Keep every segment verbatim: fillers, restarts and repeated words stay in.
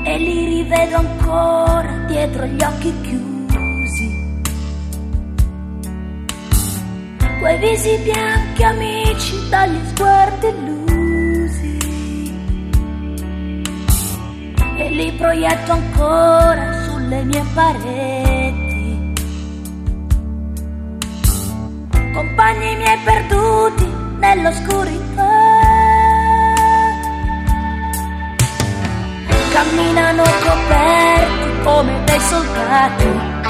e li rivedo ancora dietro gli occhi chiusi. Quei visi bianchi amici dagli sguardi illusi, e li proietto ancora sulle mie pareti. Compagni miei perduti nell'oscurità, camminano coperti come dei soldati,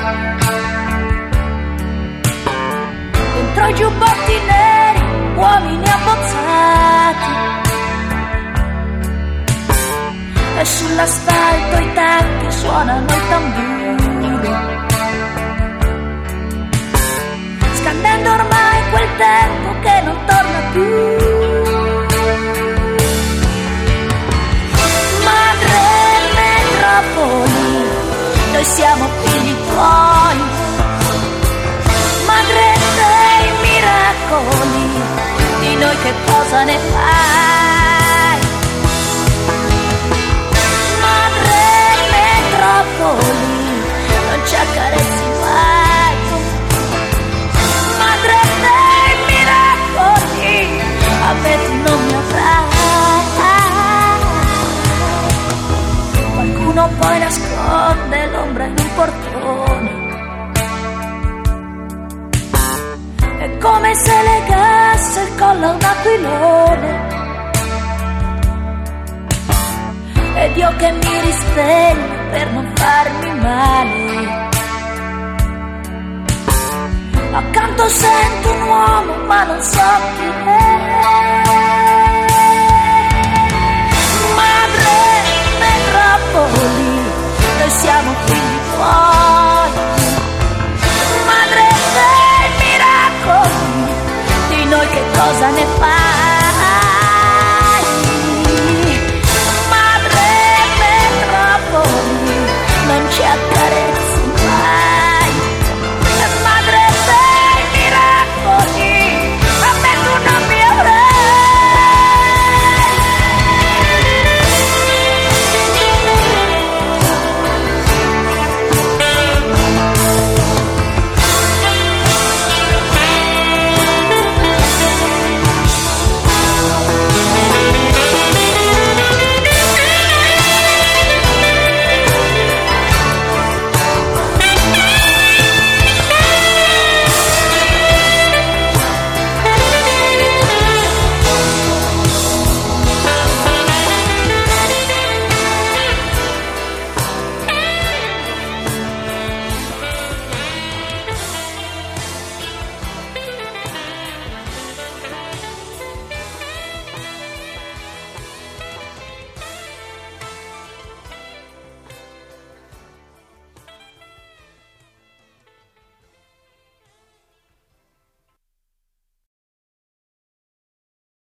dentro i giubbotti neri, uomini abbozzati, e sull'asfalto i tanchi suonano il tamburo, scandendo ormai quel tempo che non torna più. Noi siamo figli tuoi, madre dei miracoli, di noi che cosa ne fai? Madre metropoli, non ci accarezzi mai. Madre dei miracoli, a me tu non mi avrai. Qualcuno poi nasconde l'ombra in un portone, è come se legasse il collo a un aquilone, ed io che mi risveglio per non farmi male. Accanto sento un uomo ma non so chi è.